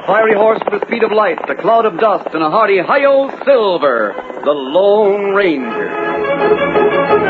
fiery horse with the speed of light, a cloud of dust, and a hearty Hi-Yo Silver, the Lone Ranger.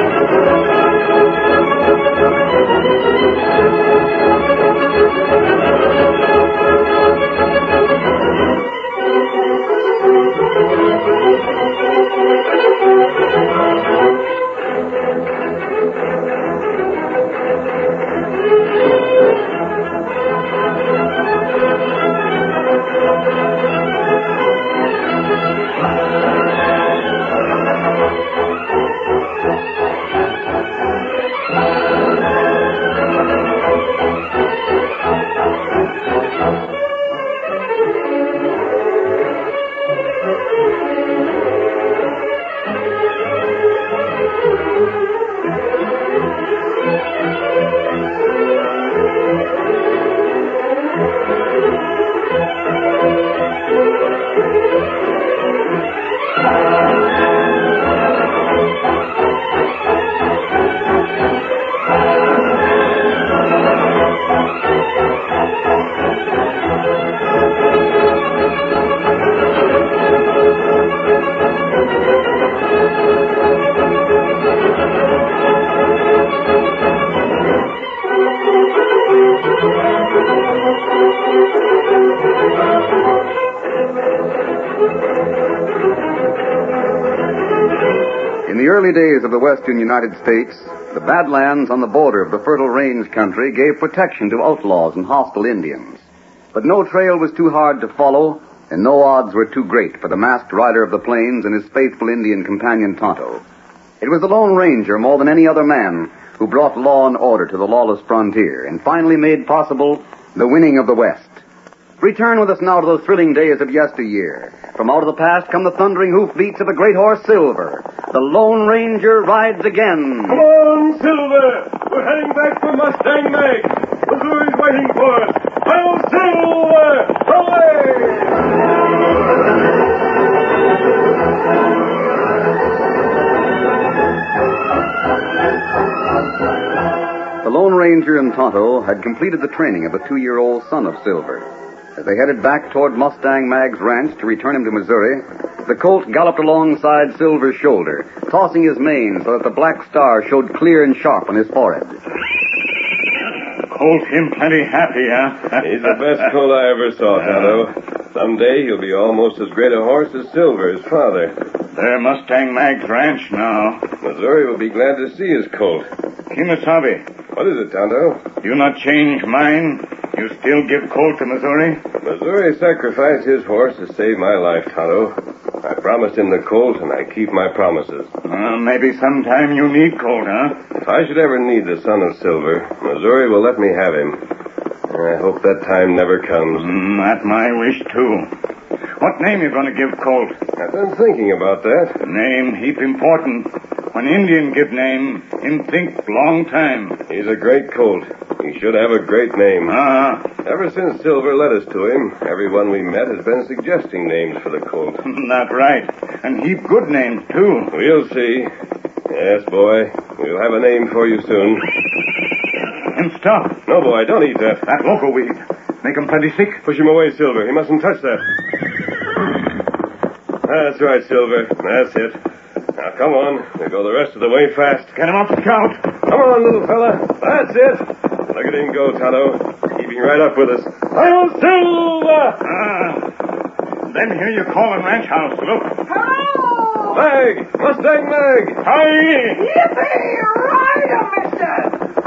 In the early days of the western United States, the Badlands on the border of the Fertile Range country gave protection to outlaws and hostile Indians. But no trail was too hard to follow, and no odds were too great for the masked rider of the plains and his faithful Indian companion Tonto. It was the Lone Ranger, more than any other man, who brought law and order to the lawless frontier and finally made possible the winning of the West. Return with us now to those thrilling days of yesteryear. From out of the past come the thundering hoofbeats of the great horse Silver. The Lone Ranger rides again. Come on, Silver! We're heading back for Mustang Mag. Missouri's waiting for us. Hail, Silver! The Lone Ranger and Tonto had completed the training of the 2-year-old son of Silver. As they headed back toward Mustang Mag's ranch to return him to Missouri, the colt galloped alongside Silver's shoulder, tossing his mane so that the black star showed clear and sharp on his forehead. Colt him plenty happy, huh? He's the best colt I ever saw, Tonto. Someday he'll be almost as great a horse as Silver, his father. They're Mustang Mag's ranch now. Missouri will be glad to see his colt. Kimasabi. What is it, Tonto? You not change mine? You still give Colt to Missouri? Missouri sacrificed his horse to save my life, Tonto. I promised him the colt, and I keep my promises. Maybe sometime you need Colt, huh? If I should ever need the son of Silver, Missouri will let me have him. I hope that time never comes. That's my wish, too. What name you going to give Colt? I've been thinking about that. Name heap important. When Indian give name, him think long time. He's a great colt. He should have a great name. Ever since Silver led us to him, everyone we met has been suggesting names for the colt. Not right. And heap good names, too. We'll see. Yes, boy. We'll have a name for you soon. And stop. No, boy, don't eat that. That loco weed. Make him plenty sick. Push him away, Silver. He mustn't touch that. That's right, Silver. That's it. Now, come on. We'll go the rest of the way fast. Get him up, Scout. Come on, little fella. That's it. Look at him go, Tonto. Keeping right up with us. Hail, Silver! Then hear you calling ranch house. Look. Hello! Mag! Mustang Mag! Hi! Yippee! Rider, mister!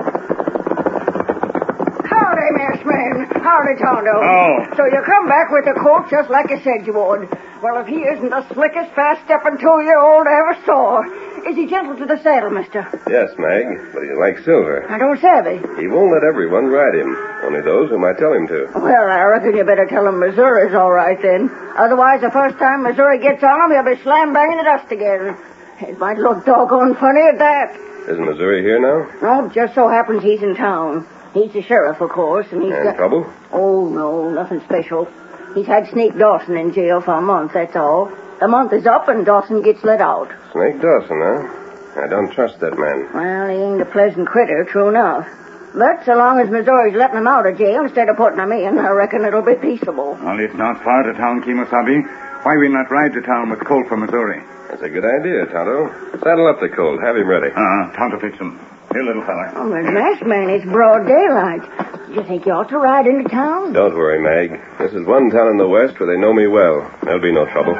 Howdy, Messman. Howdy, Tonto. Oh. So you come back with the colt just like you said you would. Well, if he isn't the slickest, fast-stepping 2-year-old I ever saw. Is he gentle to the saddle, mister? Yes, Mag, but he's like Silver. I don't savvy. He won't let everyone ride him. Only those whom I tell him to. Well, I reckon you better tell him Missouri's all right, then. Otherwise, the first time Missouri gets on him, he'll be slam-banging the dust again. It might look doggone funny at that. Isn't Missouri here now? No, just so happens he's in town. He's the sheriff, of course, and he's got... trouble? Oh, no, nothing special. He's had Snake Dawson in jail for a month, that's all. The month is up and Dawson gets let out. Snake Dawson, huh? I don't trust that man. Well, he ain't a pleasant critter, true enough. But so long as Missouri's letting them out of jail instead of putting them in, I reckon it'll be peaceable. Well, it's not far to town, Kemosabe. Why we not ride to town with Colt from Missouri? That's a good idea, Tonto. Saddle up the Colt. Have him ready. Tonto fix him. Here, little fella. Oh, but masked man, it's broad daylight. Do you think you ought to ride into town? Don't worry, Mag. This is one town in the West where they know me well. There'll be no trouble.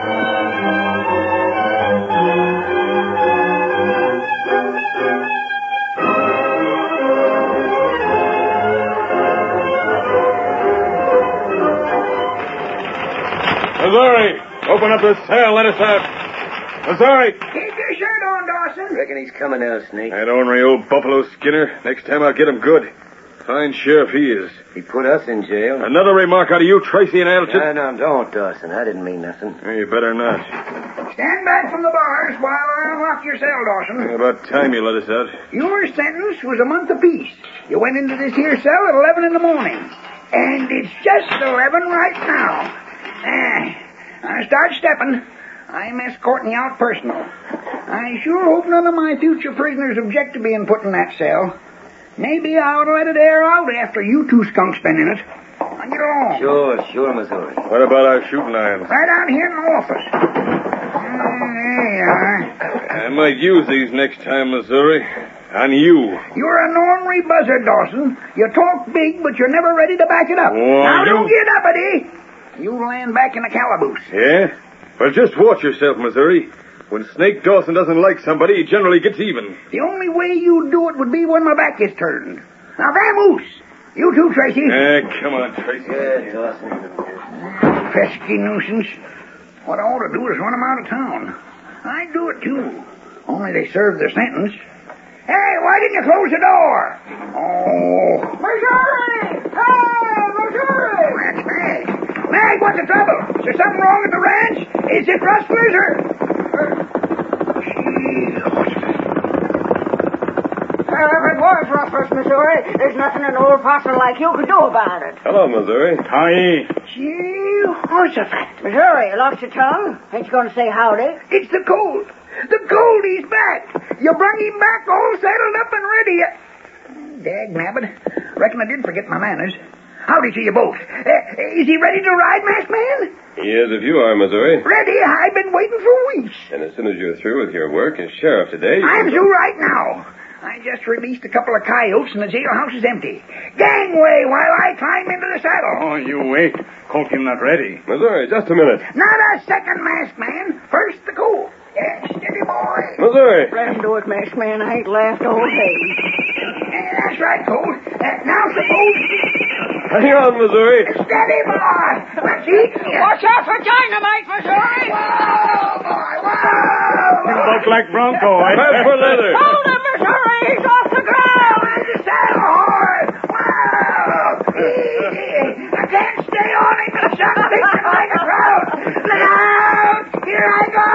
Missouri, open up the cell. Let us out. Missouri. Keep your shirt on, Dawson. Reckon he's coming now, Snake. That ornery old Buffalo Skinner. Next time I'll get him good. Fine sheriff he is. He put us in jail. Another remark out of you, Tracy, and I'll just... No, don't, Dawson. I didn't mean nothing. You better not. Stand back from the bars while I unlock your cell, Dawson. About time you let us out. Your sentence was a month apiece. You went into this here cell at 11 in the morning. And it's just 11 right now. Now start stepping. I'm escorting you out personal. I sure hope none of my future prisoners object to being put in that cell. Maybe I ought to let it air out after you two skunks been in it. Now get along. Sure, Missouri. What about our shooting irons? Right out here in the office. There you are. I might use these next time, Missouri. On you. You're an ornery buzzard, Dawson. You talk big, but you're never ready to back it up. Oh, now you- don't get uppity. You'll land back in the calaboose. Yeah? Well, just watch yourself, Missouri. When Snake Dawson doesn't like somebody, he generally gets even. The only way you do it would be when my back is turned. Now, vamoose. You too, Tracy. Come on, Tracy. Yeah, Dawson. Pesky nuisance. What I ought to do is run them out of town. I'd do it, too. Only they served their sentence. Hey, why didn't you close the door? Oh. Missouri! Hey, Missouri! That's Mag. Mag, what's the trouble? Is there something wrong at the ranch? Is it rustlers or... If it was rustlers, Missouri, there's nothing an old possum like you could do about it. Hello, Missouri. Hi. Gee, Horsefat. Missouri, you lost your tongue? Ain't you going to say howdy? It's the Colt. The Colt, he's back. You brung him back all saddled up and ready. Dagnabbit. Reckon I did forget my manners. Howdy to you both. Is he ready to ride, masked man? He is if you are, Missouri. Ready? I've been waiting for weeks. And as soon as you're through with your work as sheriff today... I'm through right now. I just released a couple of coyotes and the jailhouse is empty. Gangway while I climb into the saddle. Oh, you wait. Colt him not ready. Missouri, just a minute. Not a second, masked man. First the Colt. Steady, boy. Missouri. Let him do it, masked man. I ain't laughed all day. That's right, Colt. Now suppose... Hang on, Missouri. Steady, boy. Let's eat you. Watch out for dynamite, Missouri! Whoa, boy, whoa. You buck like Bronco, eh? Back for leather. Hold him, Missouri! He's off the ground! Ride the saddle hard. Whoa. Easy. I can't stay on him. The sun's leaping like a trout. Look out. Here I go.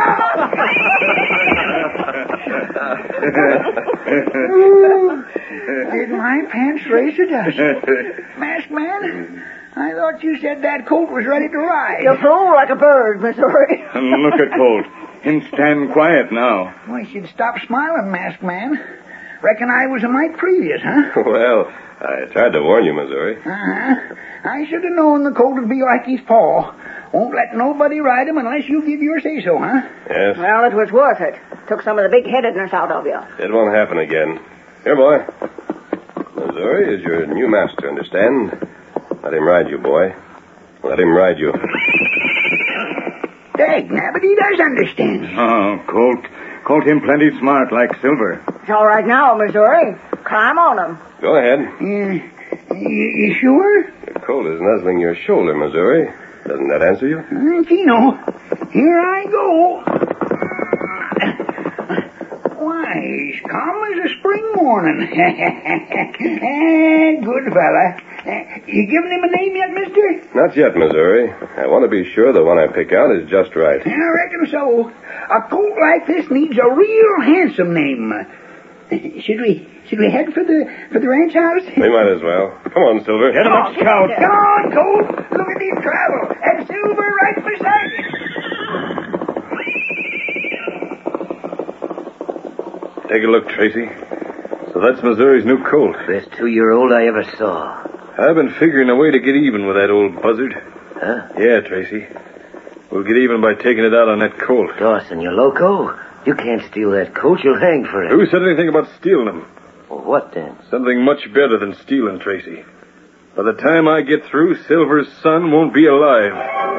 Did my pants raise to dust? Masked man, I thought you said that Colt was ready to ride. You flew like a bird, Missouri. And look at Colt. Him stand quiet now. Why, she'd stop smiling, masked man. Reckon I was a mite previous, huh? Well, I tried to warn you, Missouri. Uh-huh. I should have known the Colt would be like his paw. Won't let nobody ride him unless you give your say-so, huh? Yes, Well, it was worth it. Took some of the big-headedness out of you. it won't happen again. Here, boy. Missouri is your new master, understand? Let him ride you, boy. Let him ride you. Dagnabbit, he does understand. Oh, Colt him plenty smart like Silver. It's all right now, Missouri. Climb on him. Go ahead. You sure? Your colt is nuzzling your shoulder, Missouri. Doesn't that answer you? Keno, here I go. Why, he's calm as a spring morning. Good fella. You giving him a name yet, mister? Not yet, Missouri. I want to be sure the one I pick out is just right. I reckon so. A colt like this needs a real handsome name. Should we head for the ranch house? We might as well. Come on, Silver. Get him up, Scout. Come on, Colt. Look at him travel. And Silver right beside him. Take a look, Tracy. So that's Missouri's new colt. Best 2-year-old I ever saw. I've been figuring a way to get even with that old buzzard. Huh? Yeah, Tracy. We'll get even by taking it out on that colt. Dawson, you loco? You can't steal that colt. You'll hang for it. Who said anything about stealing him? Well, what then? Something much better than stealing, Tracy. By the time I get through, Silver's son won't be alive.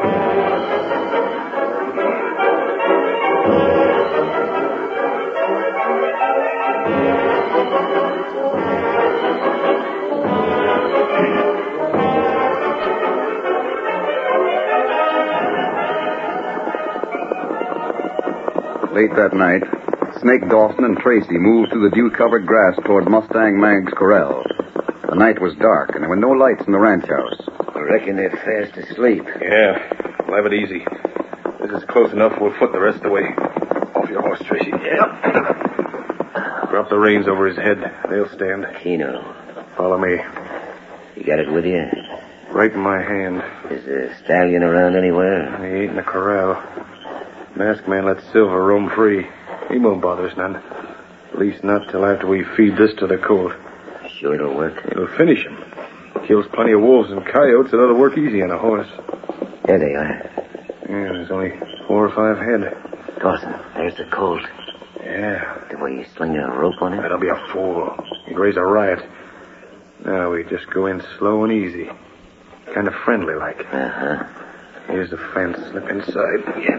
Late that night, Snake Dawson and Tracy moved through the dew-covered grass toward Mustang Mag's corral. The night was dark, and there were no lights in the ranch house. I reckon they're fast asleep. Yeah, we'll have it easy. This is close enough. We'll foot the rest of the way. Off your horse, Tracy. Yeah. Drop the reins over his head. They'll stand. Keno, Follow me. you got it with you? Right in my hand. Is the stallion around anywhere? He ain't in the corral. Masked man let Silver roam free. He won't bother us none. At least not till after we feed this to the colt. Sure it'll work. It'll finish him. Kills plenty of wolves and coyotes. It ought to work easy on a horse. There they are. Yeah, there's only 4 or 5 head. Dawson, there's the colt. Yeah, The way you sling a rope on it? that'll be a fool. He'd raise a riot. Now we just go in slow and easy. Kind of friendly like. Uh-huh. Here's the fence. Slip inside. Yeah.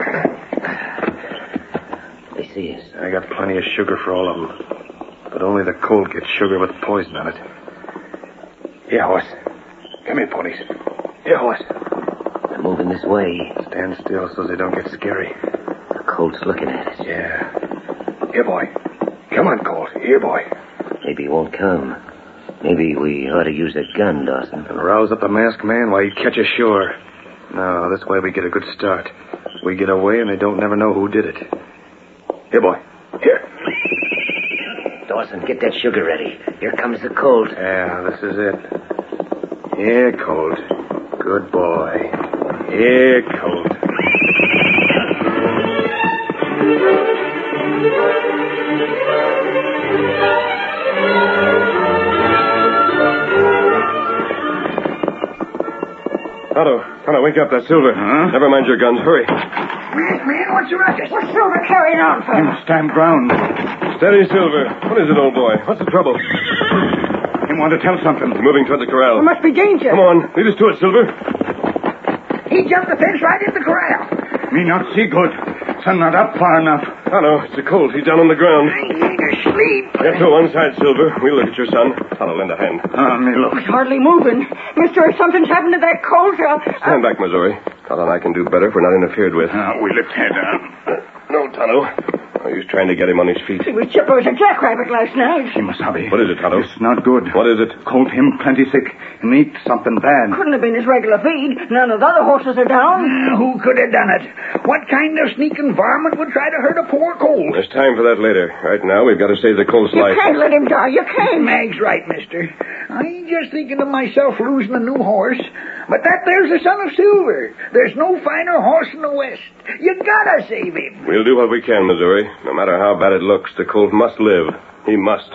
They see us. I got plenty of sugar for all of them. But only the colt gets sugar with poison on it. Here, horse. Come here, ponies. Here, horse. They're moving this way. Stand still so they don't get scary. The colt's looking at us. Yeah. Here, boy. Come on, Colt. Here, boy. Maybe he won't come. Maybe we ought to use a gun, Dawson. And rouse up the masked man while he'd catch us sure. No, this way we get a good start. We get away and they don't never know who did it. Here, boy. Here. Dawson, get that sugar ready. Here comes the colt. Yeah, this is it. Here, Colt. Good boy. Here, Colt. Tonto, wake up. That's Silver. Huh? Never mind your guns. Hurry. Man, what's the ruckus? What's Silver carrying on for? Him stand ground. Steady, Silver. What is it, old boy? What's the trouble? Him want to tell something. He's moving toward the corral. There must be danger. Come on. Lead us to it, Silver. He jumped the fence right into the corral. Me not see good. Sun not up far enough. Tonto, it's the colt. He's down on the ground. He ain't asleep. Get to one side, Silver. We'll look at your son. Tonto, lend a hand. Me look. He's hardly moving. Mister, if something's happened to that colt, Stand back, Missouri. Tonto and I can do better if we're not interfered with. We lift head. No, Tonto. He was trying to get him on his feet. he was chipper as a jackrabbit last night. Kimasabi. What is it, Tonto? It's not good. What is it? Colt him plenty sick. He needs something bad. Couldn't have been his regular feed. None of the other horses are down. Who could have done it? What kind of sneaking varmint would try to hurt a poor colt? There's time for that later. Right now, we've got to save the colt's You life. can't let him die. You can't. Mag's right, mister. I ain't just thinking of myself losing a new horse. But that there's the son of Silver. There's no finer horse in the West. You gotta save him. We'll do what we can, Missouri. No matter how bad it looks, the colt must live. He must.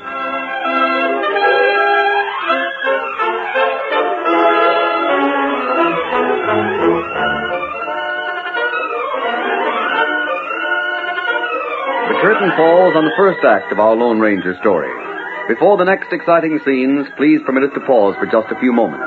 The curtain falls on the first act of our Lone Ranger story. Before the next exciting scenes, please permit us to pause for just a few moments.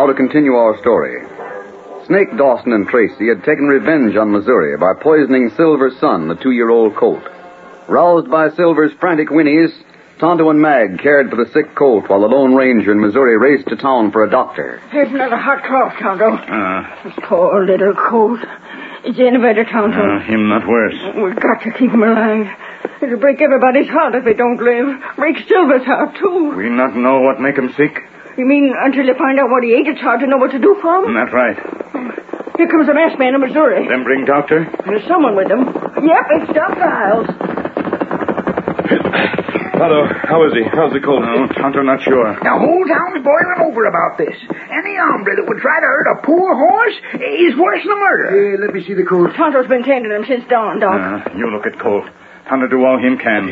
Now to continue our story. Snake Dawson and Tracy had taken revenge on Missouri by poisoning Silver's son, the 2-year-old colt. Roused by Silver's frantic whinnies, Tonto and Mag cared for the sick colt while the Lone Ranger and Missouri raced to town for a doctor. Here's another hot cloth, Tonto. This poor little colt. Is he any better, Tonto? Him not worse. We've got to keep him alive. It'll break everybody's heart if they don't live. Break Silver's heart, too. We not know what make him sick? You mean until you find out what he ate, it's hard to know what to do for him? That's right. Here comes the masked man in Missouri. Then bring doctor? There's someone with him. Yep, it's Doc Giles. Tonto, how is he? How's the colt? No, Tonto not sure. The whole town's boiling over about this. Any hombre that would try to hurt a poor horse is worse than a murder. Let me see the colt. Tonto's been tending him since dawn, Doc. You look at colt. Tonto do all him can.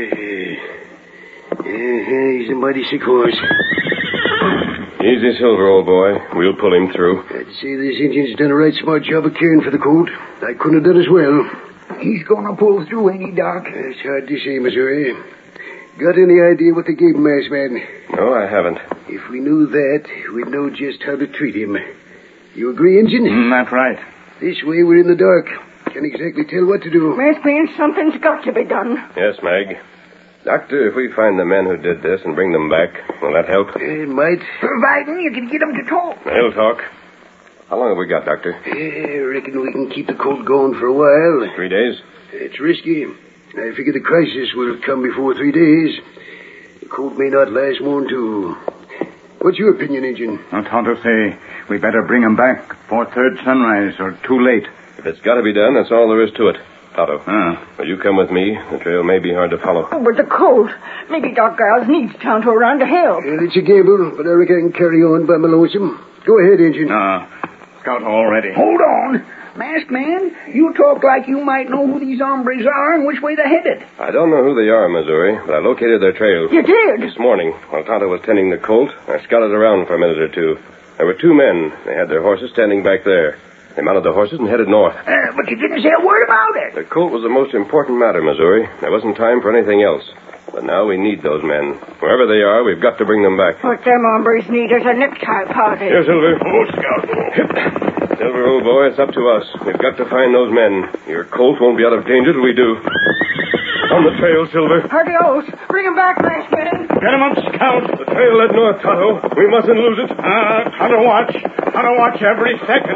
He's a mighty sick horse. Easy, Silver, old boy. We'll pull him through. I'd say this Indian's done a right smart job of caring for the colt. I couldn't have done as well. He's gonna pull through, ain't he, Doc? It's hard to say, Missouri. Got any idea what they gave him, Masked Man? No, I haven't. If we knew that, we'd know just how to treat him. You agree, Injun? That's right. This way we're in the dark. Can't exactly tell what to do. Masked man, something's got to be done. Yes, Mag. Doctor, if we find the men who did this and bring them back, will that help? It might. Providing you can get them to talk. He'll talk. How long have we got, Doctor? I reckon we can keep the colt going for a while. 3 days? It's risky. I figure the crisis will come before 3 days. The colt may not last more than 2. What's your opinion, Injun? Tonto say we better bring him back before third sunrise or too late. If it's got to be done, that's all there is to it. Tonto, will you come with me? The trail may be hard to follow. Oh, but the colt. Maybe Doc Giles needs Tonto around to help. It's a gamble, but I reckon I can carry on by my lonesome. Go ahead, Injun. Scout already. Hold on. Masked man, you talk like you might know who these hombres are and which way they're headed. I don't know who they are, Missouri, but I located their trail. You did? This morning, while Tonto was tending the colt, I scouted around for a minute or two. There were 2 men. They had their horses standing back there. They mounted the horses and headed north. But you didn't say a word about it. The colt was the most important matter, Missouri. There wasn't time for anything else. But now we need those men. Wherever they are, we've got to bring them back. What them hombres need is a necktie party. Here, Silver. Scout. Silver, old boy, it's up to us. We've got to find those men. Your colt won't be out of danger till we do. On the trail, Silver. Adios. Bring him back, masked man. Get him up, Scout. The trail led north, Tonto. We mustn't lose it. Tonto watch. Tonto watch every second.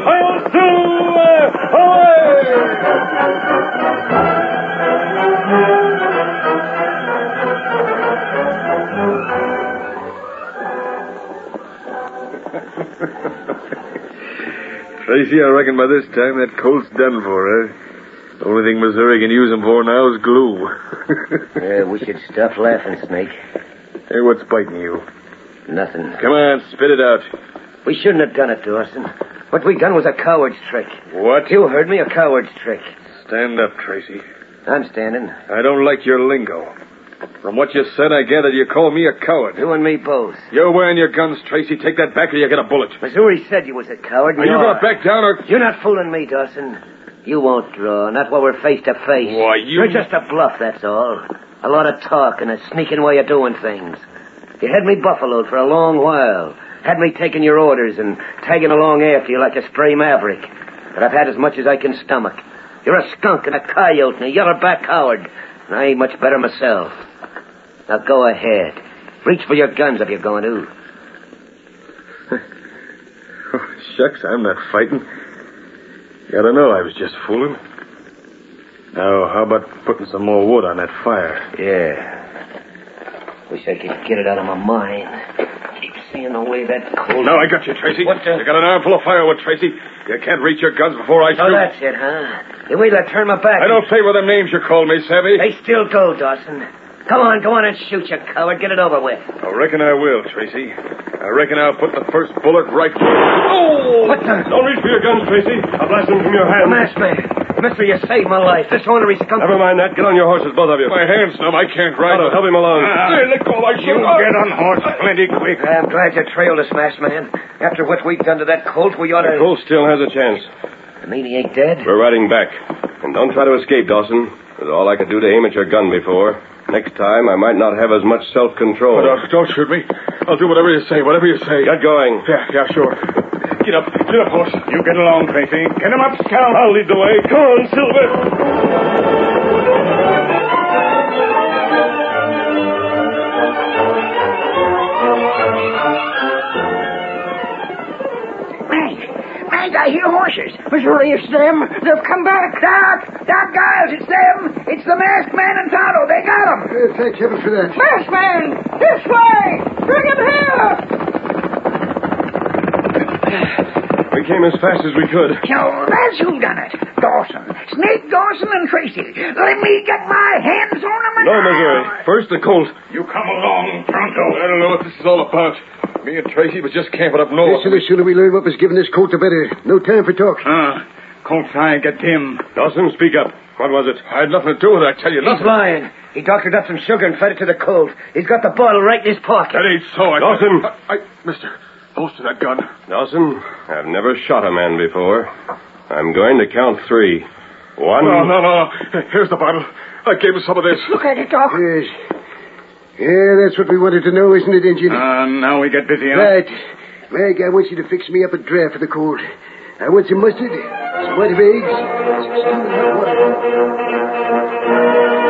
Tracy, I reckon by this time that colt's done for, The only thing Missouri can use him for now is glue. We should stop laughing, Snake. Hey, what's biting you? Nothing. Come on, spit it out. We shouldn't have done it, Dawson. What we done was a coward's trick. What? You heard me, a coward's trick. Stand up, Tracy. I'm standing. I don't like your lingo. From what you said, I gather you call me a coward. You and me both. You're wearing your guns, Tracy. Take that back or you get a bullet. Missouri said you was a coward. Are you going to back down or... You're not fooling me, Dawson. You won't draw, not while we're face to face. Why, You're just a bluff, that's all. A lot of talk and a sneaking way of doing things. You had me buffaloed for a long while. Had me taking your orders and tagging along after you like a stray maverick. But I've had as much as I can stomach. You're a skunk and a coyote and a yellow-back coward. And I ain't much better myself. Now go ahead. Reach for your guns if you're going to. Oh, shucks, I'm not fighting. You ought to know I was just fooling. Now, how about putting some more wood on that fire? Yeah. Wish I could get it out of my mind. Keep seeing the way that cold... Now I got you, Tracy. What the... You got an armful of firewood, Tracy. You can't reach your guns before I shoot. Oh, that's it, huh? You wait till I turn my back. I don't favor them names you call me, Savvy. They still go, Dawson. Go on and shoot, you coward. Get it over with. I reckon I will, Tracy. I reckon I'll put the first bullet right through it. Oh! What the... Don't reach for your guns, Tracy. I'll blast them from your hands. Masked man. Mister, you saved my life. This ornery skunk... Never mind that. Get on your horses, both of you. My hand's numb. I can't ride. Help him along. Hey, let go of my You shoe. get on horse plenty quick. I'm glad you trailed us, masked man. After what we've done to that colt, we ought to... The colt still has a chance. I mean, he ain't dead? We're riding back. And don't try to escape, Dawson. That's all I could do to aim at your gun before. Next time, I might not have as much self-control. Don't shoot me. I'll do whatever you say, Get going. Yeah, sure. Get up, horse. You get along, Tracy. Get him up, Scout. I'll lead the way. Come on, Silver. Meg, I hear horses. Missouri, it's them. They've come back. Doc Giles, it's them. It's the masked man and Tonto. They got him. Thank heaven for that. Masked man! This way! Bring him here! We came as fast as we could. So that's who done it. Dawson. Snake Dawson and Tracy. Let me get my hands on them. No, Missouri. First the Colt. You come along, pronto. I don't know what this is all about. Me and Tracy was just camping up north. Listen, the sooner we learn what was giving this Colt, the better. No time for talk. Colt's I get him. Dawson, speak up. What was it? I had nothing to do with it, I tell you. He's Nothing. lying. He doctored up some sugar and fed it to the colt. He's got the bottle right in his pocket. That ain't so. Dawson. Mister, holster that gun. Dawson, I've never shot a man before. I'm going to count 3. 1. No. Here's the bottle. I gave him some of this. Look at it, Doc. Yes. Yeah, that's what we wanted to know, isn't it, Injun? Now we get busy, huh? Right. Meg, I want you to fix me up a draft for the Colt. I want some mustard, some white of eggs, some steaming hot water.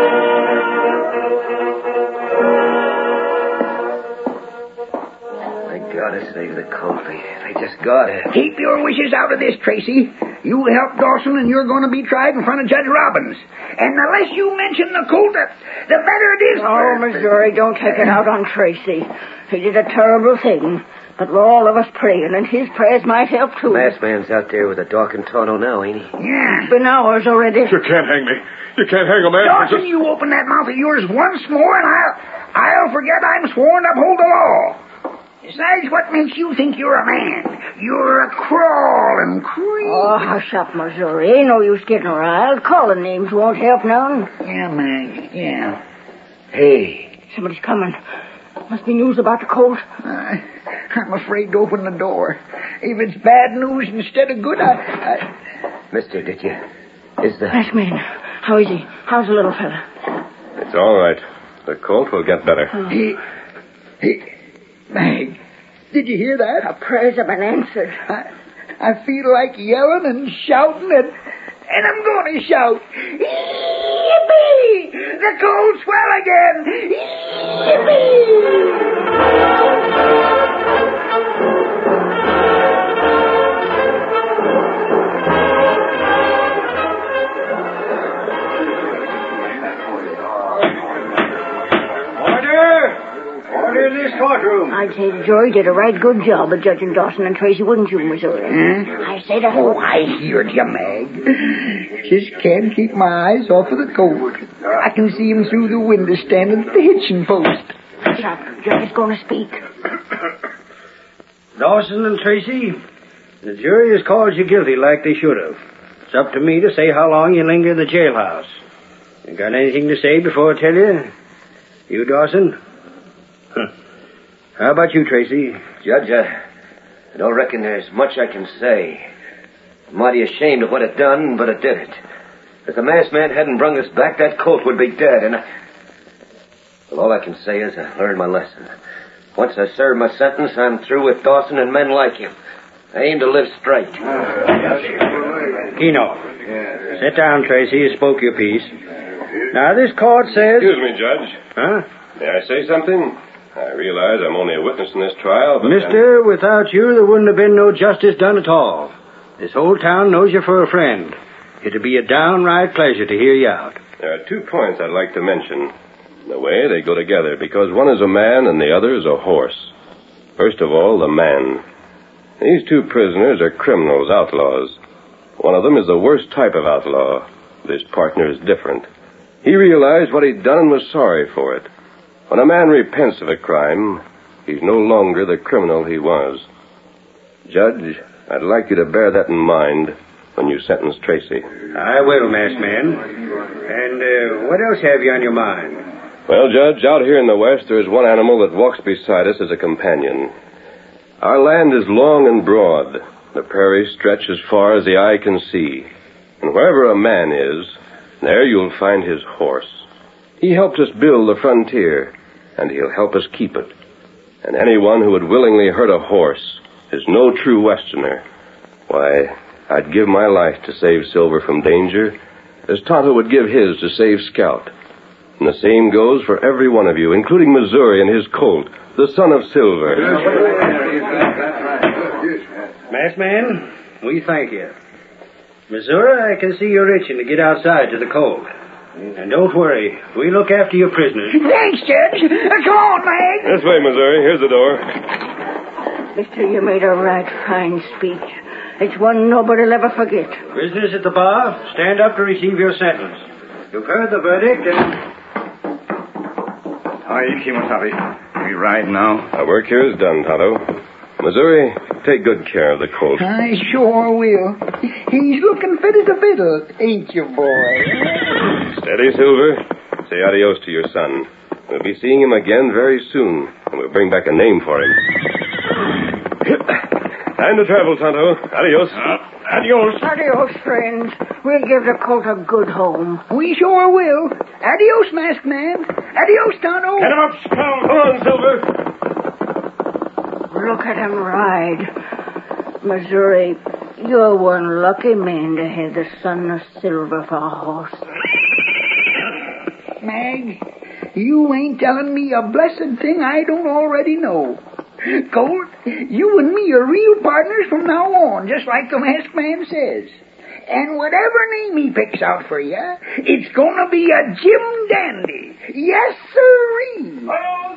Gotta save the colt. They just got it. Keep your wishes out of this, Tracy. You help Dawson and you're going to be tried in front of Judge Robbins. And the less you mention the Colt, the better it is. Oh, Missouri, don't take it out on Tracy. He did a terrible thing. But we're all of us praying, and his prayers might help, too. Masked man's out there with a Doc and Tonto now, ain't he? Yeah. It's been hours already. You can't hang me. You can't hang a man. Dawson, you open that mouth of yours once more, and I'll forget I'm sworn to uphold the law. Besides, what makes you think you're a man? You're a crawling creep. Oh, hush up, Missouri. Ain't no use getting riled. Calling names won't help none. Yeah, man, yeah. Hey. Somebody's coming. Must be news about the Colt. I'm afraid to open the door. If it's bad news instead of good, Mister, did you? Is the... Masked man. How is he? How's the little fella? It's all right. The Colt will get better. Meg, did you hear that? Our prayers have been answered. I feel like yelling and shouting, and I'm going to shout. Yippee! The Colt's well again! Yippee! Order in this courtroom. I'd say the jury did a right good job of judging Dawson and Tracy, wouldn't you, Missouri? I say that. Oh, I heard you, Meg. Just can't keep my eyes off of the Colt. I can see him through the window standing at the hitching post. Hush up. Judge is going to speak. Dawson and Tracy, the jury has called you guilty like they should have. It's up to me to say how long you linger in the jailhouse. You got anything to say before I tell you? You, Dawson? How about you, Tracy? Judge, I don't reckon there's much I can say. I'm mighty ashamed of what I done, but I did it. If the masked man hadn't brung us back, that Colt would be dead, and well, all I can say is I learned my lesson. Once I serve my sentence, I'm through with Dawson and men like him. I aim to live straight. Keno. Sit down, Tracy. You spoke your piece. Now, this court says... Excuse me, Judge. Huh? May I say something? I realize I'm only a witness in this trial, but... Mister, without you, there wouldn't have been no justice done at all. This whole town knows you for a friend. It'd be a downright pleasure to hear you out. There are 2 points I'd like to mention. In a way, they go together, because one is a man and the other is a horse. First of all, the man. These 2 prisoners are criminals, outlaws. One of them is the worst type of outlaw. This partner is different. He realized what he'd done and was sorry for it. When a man repents of a crime, he's no longer the criminal he was. Judge, I'd like you to bear that in mind when you sentence Tracy. I will, masked man. And what else have you on your mind? Well, Judge, out here in the West, there's one animal that walks beside us as a companion. Our land is long and broad. The prairies stretch as far as the eye can see. And wherever a man is, there you'll find his horse. He helped us build the frontier, and he'll help us keep it. And anyone who would willingly hurt a horse is no true Westerner. Why, I'd give my life to save Silver from danger, as Tonto would give his to save Scout. And the same goes for every one of you, including Missouri and his colt, the son of Silver. Masked man, we thank you. Missouri, I can see you're itching to get outside to the cold. And don't worry, we look after your prisoners. Thanks, Judge. Come on, Mag. This way, Missouri. Here's the door. Mister, you made a right fine speech. It's one nobody'll ever forget. Prisoners at the bar, stand up to receive your sentence. You've heard the verdict and... Aye, Kimosabe. We ride now. Our work here is done, Tonto. Missouri, take good care of the colt. I sure will. He's looking fit as a fiddle, ain't you, boy? Steady, Silver. Say adios to your son. We'll be seeing him again very soon, and we'll bring back a name for him. Time to travel, Tonto. Adios. Adios. Adios, friends. We'll give the colt a good home. We sure will. Adios, Masked Man. Adios, Tonto. Get him up, Scout. Come on, Silver. Look at him ride. Missouri, you're one lucky man to have the son of Silver for a horse. Mag, you ain't telling me a blessed thing I don't already know. Colt, you and me are real partners from now on, just like the Masked Man says. And whatever name he picks out for you, it's gonna be a Jim Dandy. Yes, sirree.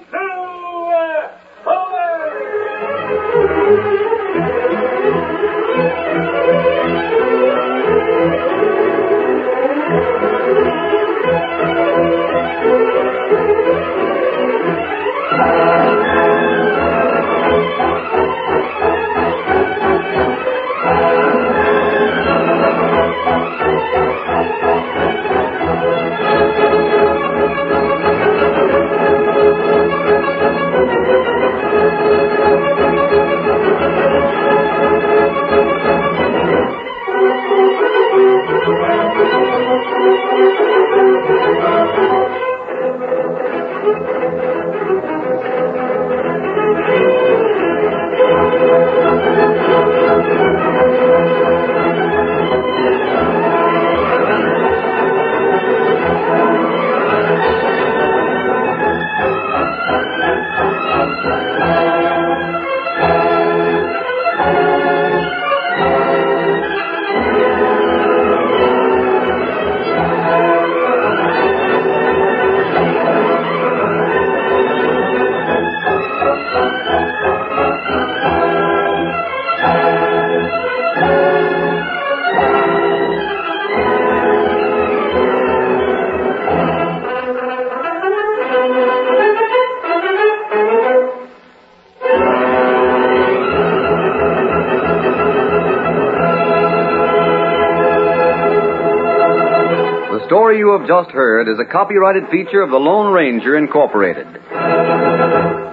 The story you have just heard is a copyrighted feature of the Lone Ranger Incorporated.